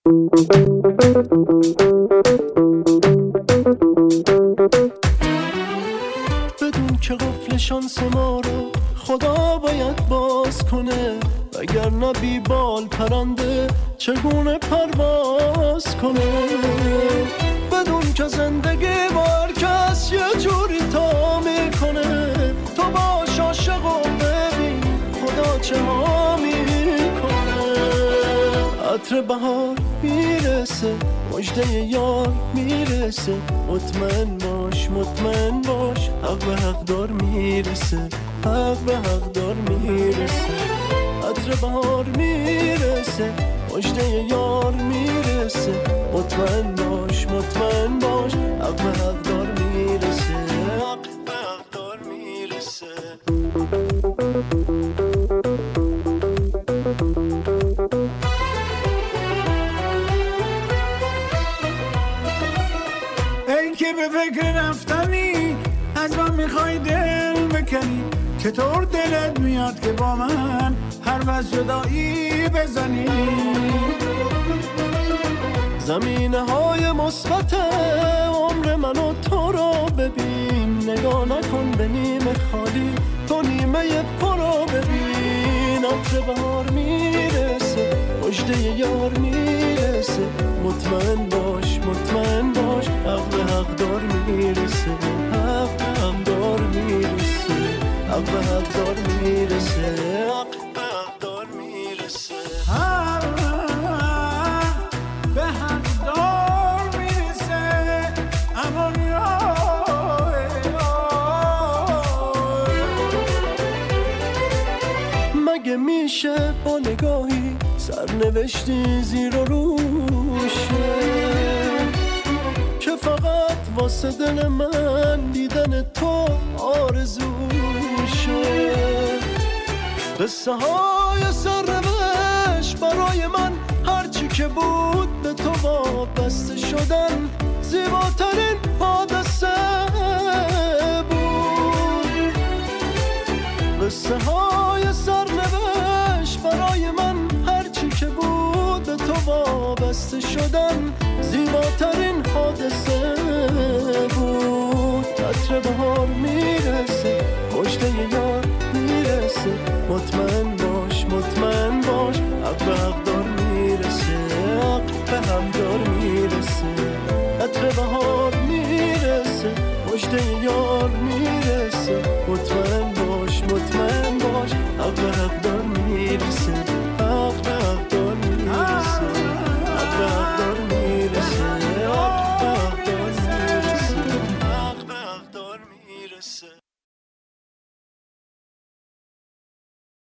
بدون که قفل شانس ما رو خدا باید باز کنه، وگرنه بی بال پرنده چگونه پرواز کنه. بدون که زندگی بار کس یه جوری تا میکنه، تو باش عاشق و ببین خدا چه ها میکنه. عطر بهار میرسه، مژده یار میرسه، مطمئن باش مطمئن باش، حق به حق دار میرسه، حق به حق دار میرسه. عطر بهار میرسه، مژده یار میرسه، مطمئن باش مطمئن باش، حق به حق دار میرسه، حق به حق دار میرسه. ای که به فکر رفتنی از من میخوای دل بکنی، چطور دلت میاد که با من حرف جدایی بزنی؟ زمینه های مثبت عمر من و تو رو ببین، نگاه نکن به نیمه خالی، تو نیمه پر رو ببین. عطر بهار میرسه، مژده یار میرسه، مطمئن باش مطمئن باش، حق به حق دار میرسه، حق به حق دار میرسه، حق به حق دار میرسه، حق به حق دار میرسه. به حق دار میرسه امان مگه میشه با نگاهی سرنوشتی زیر و روشه، که فقط واسه دل من دیدن تو آرزوشه. قصه های سرنوشت برای من هرچی که بود به تو وابسته شدن زیباترین حادثه بود. قصه های سرنوشت برای من هرچی که بود به تو وابسته شدن زیباترین حادثه بود. عطر بهار میرسه، مژده یار میرسه، مطمئن باش مطمئن باش، حق به حق